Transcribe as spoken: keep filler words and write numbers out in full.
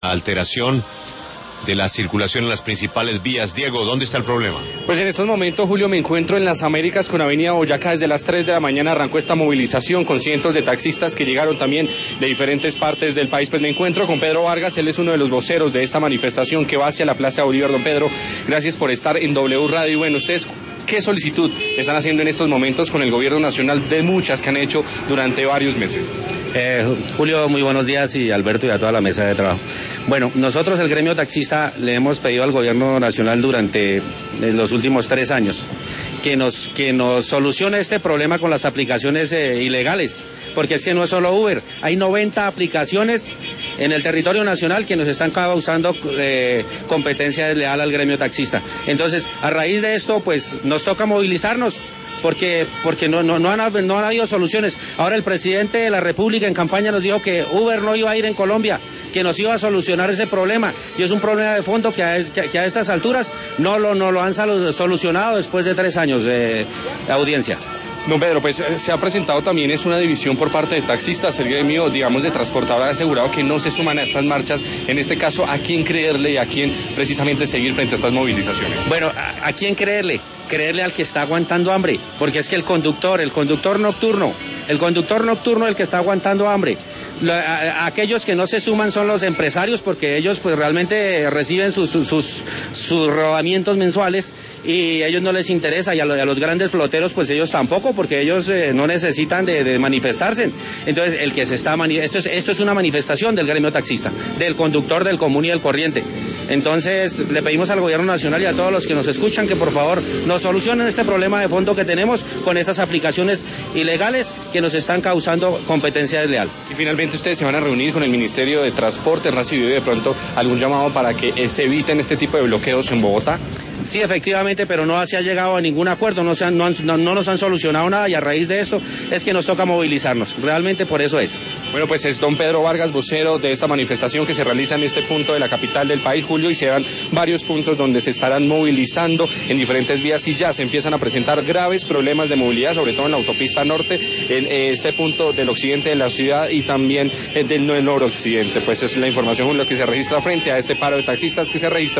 alteración de la circulación en las principales vías. Diego, ¿dónde está el problema? Pues en estos momentos, Julio, me encuentro en las Américas con Avenida Boyacá. Desde las tres de la mañana arrancó esta movilización con cientos de taxistas que llegaron también de diferentes partes del país. Pues me encuentro con Pedro Vargas, él es uno de los voceros de esta manifestación que va hacia la Plaza Bolívar. Don Pedro, gracias por estar en W Radio. Y bueno, ustedes, ¿qué solicitud están haciendo en estos momentos con el gobierno nacional de muchas que han hecho durante varios meses? Eh, Julio, muy buenos días, y Alberto y a toda la mesa de trabajo. Bueno, nosotros el gremio taxista le hemos pedido al gobierno nacional durante los últimos tres años que nos, que nos solucione este problema con las aplicaciones eh, ilegales, porque es que no es solo Uber, hay noventa aplicaciones en el territorio nacional que nos están causando eh, competencia desleal al gremio taxista. Entonces, a raíz de esto, pues nos toca movilizarnos, porque porque no no no han, no han habido soluciones. Ahora el presidente de la República en campaña nos dijo que Uber no iba a ir en Colombia, que nos iba a solucionar ese problema, y es un problema de fondo que a, que, que a estas alturas no lo, no lo han solucionado después de tres años de, de audiencia. Don Pedro, pues se ha presentado también es una división por parte de taxistas. El gremio, digamos, de transportadora ha asegurado que no se suman a estas marchas. En este caso, ¿a quién creerle y a quién precisamente seguir frente a estas movilizaciones? Bueno, ¿a, a quién creerle? Creerle al que está aguantando hambre, porque es que el conductor, el conductor nocturno, el conductor nocturno el que está aguantando hambre. La, a, aquellos que no se suman son los empresarios, porque ellos pues realmente reciben sus, sus, sus, sus rodamientos mensuales y a ellos no les interesa, y a, lo, a los grandes floteros pues ellos tampoco, porque ellos eh, no necesitan de, de manifestarse. Entonces el que se está mani esto es, esto es una manifestación del gremio taxista, del conductor del común y del corriente. Entonces le pedimos al gobierno nacional y a todos los que nos escuchan que por favor nos solucionen este problema de fondo que tenemos con estas aplicaciones ilegales que nos están causando competencia desleal. Y finalmente ustedes se van a reunir con el Ministerio de Transporte. ¿Han recibido de pronto algún llamado para que se eviten este tipo de bloqueos en Bogotá? Sí, efectivamente, pero no se ha llegado a ningún acuerdo, no, se han, no, han, no, no nos han solucionado nada, y a raíz de esto es que nos toca movilizarnos. Realmente por eso es. Bueno, pues es don Pedro Vargas, vocero de esta manifestación que se realiza en este punto de la capital del país, Julio, y se dan varios puntos donde se estarán movilizando en diferentes vías, y ya se empiezan a presentar graves problemas de movilidad, sobre todo en la autopista norte, en este punto del occidente de la ciudad y también del noroccidente. Pues es la información, Julio, que se registra frente a este paro de taxistas que se registra